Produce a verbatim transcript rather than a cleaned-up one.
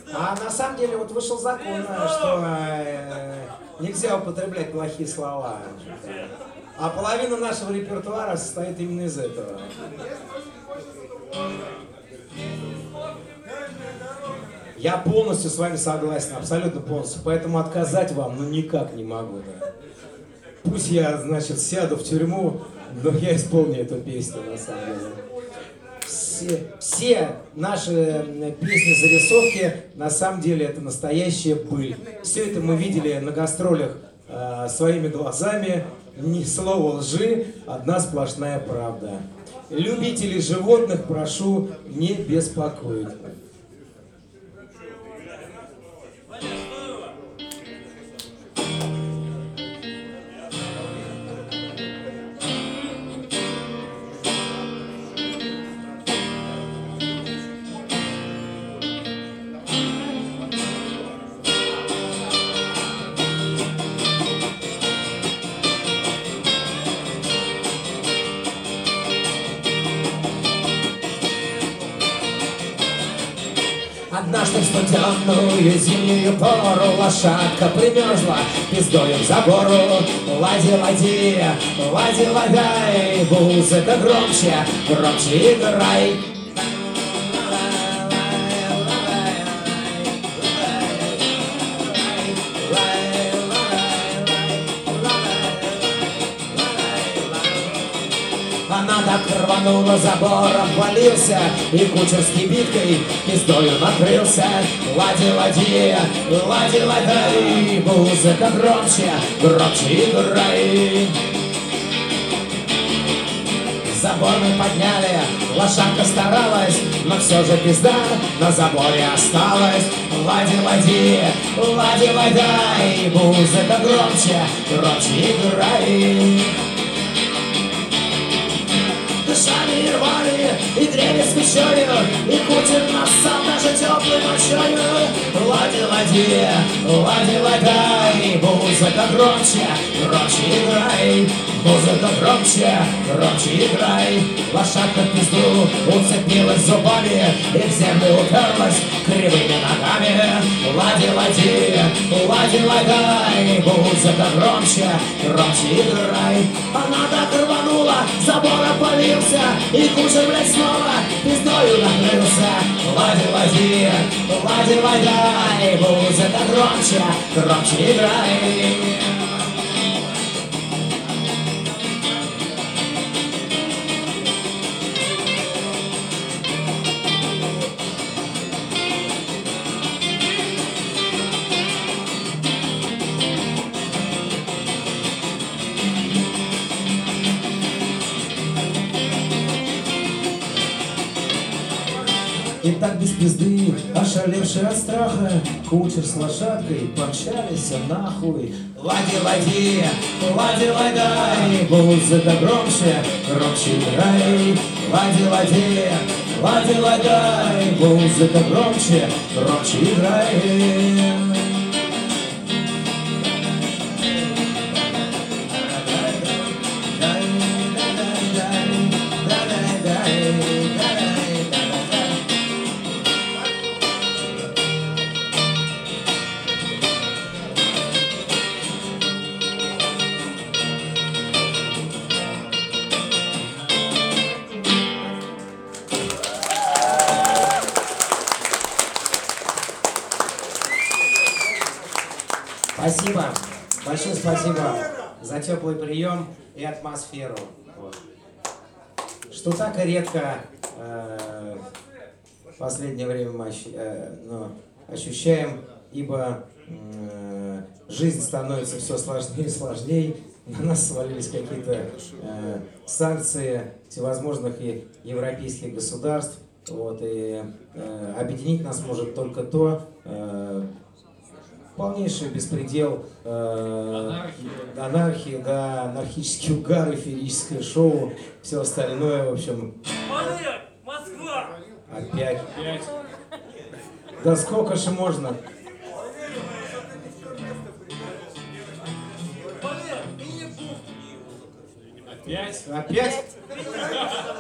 А на самом деле вот вышел закон, что э, нельзя употреблять плохие слова. А половина нашего репертуара состоит именно из этого. Я полностью с вами согласен, абсолютно полностью, поэтому отказать вам ну никак не могу. Да. Пусть я, значит, сяду в тюрьму, но я исполню эту песню на самом деле. Все, все наши песни-зарисовки на самом деле это настоящая быль. Все это мы видели на гастролях э, своими глазами. Ни слова лжи, одна сплошная правда. Любителей животных прошу не беспокоить. Однажды в студенную зимнюю пору лошадка примерзла пиздою к забору. Лади, лади, лади, ладай, музыка громче, громче играй. Она так рванула, забор обвалился, и кучер с кибиткой пиздою накрылся. Лади, лади, лади, ладай, музыка громче, громче играй. Забор мы подняли, лошадка старалась, но все же пизда на заборе осталась. Лади, лади, лади, ладай, музыка громче, громче играй. Дышали и рвали, и грели свечою, и кутер нассал даже теплой мочою. Лади, лади, лади, ладай, музыка громче, громче играй. Музыка громче, громче играй. Лошадка в пизду уцепилась зубами и в землю уперлась кривыми ногами. Лади, лади, лади, ладай, музыка громче, громче играй. Она так рванула, забор опалился, и кучер, блядь, снова пиздою накрылся. Лади, лади, лади, ладай, музыка громче, громче играй. И так без пизды, ошалевший от страха, кучер с лошадкой помчались нахуй. Лади, лади, лади, ладай, музыка громче, громче играй. Лади, лади, лади, ладай, музыка громче, громче играй. Спасибо, большое спасибо за теплый прием и атмосферу. Вот. Что так и редко э, в последнее время мы ощу, э, ну, ощущаем, ибо э, жизнь становится все сложнее и сложнее. На нас свалились какие-то э, санкции всевозможных и европейских государств. Вот, и э, объединить нас может только то, э, полнейший беспредел, э, анархия. анархия, да, анархический угар, эфирическое шоу, все остальное, в общем. Олег, Москва! Опять. Опять. Да сколько же можно? Олег, Опять? Опять?